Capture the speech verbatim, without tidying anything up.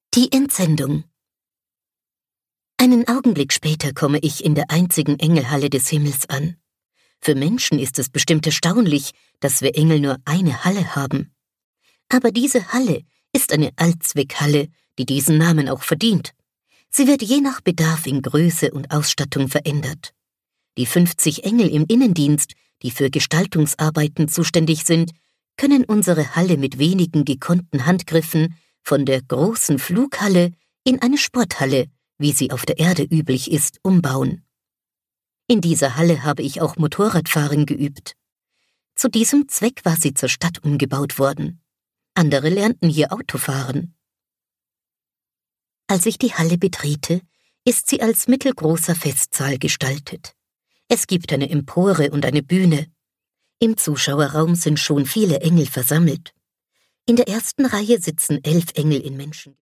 Die Entsendung. Einen Augenblick später komme ich in der einzigen Engelhalle des Himmels an. Für Menschen ist es bestimmt erstaunlich, dass wir Engel nur eine Halle haben. Aber diese Halle ist eine Allzweckhalle, die diesen Namen auch verdient. Sie wird je nach Bedarf in Größe und Ausstattung verändert. Die fünfzig Engel im Innendienst, die für Gestaltungsarbeiten zuständig sind, können unsere Halle mit wenigen gekonnten Handgriffen von der großen Flughalle in eine Sporthalle, wie sie auf der Erde üblich ist, umbauen. In dieser Halle habe ich auch Motorradfahren geübt. Zu diesem Zweck war sie zur Stadt umgebaut worden. Andere lernten hier Autofahren. Als ich die Halle betrete, ist sie als mittelgroßer Festsaal gestaltet. Es gibt eine Empore und eine Bühne. Im Zuschauerraum sind schon viele Engel versammelt. In der ersten Reihe sitzen elf Engel in Menschen.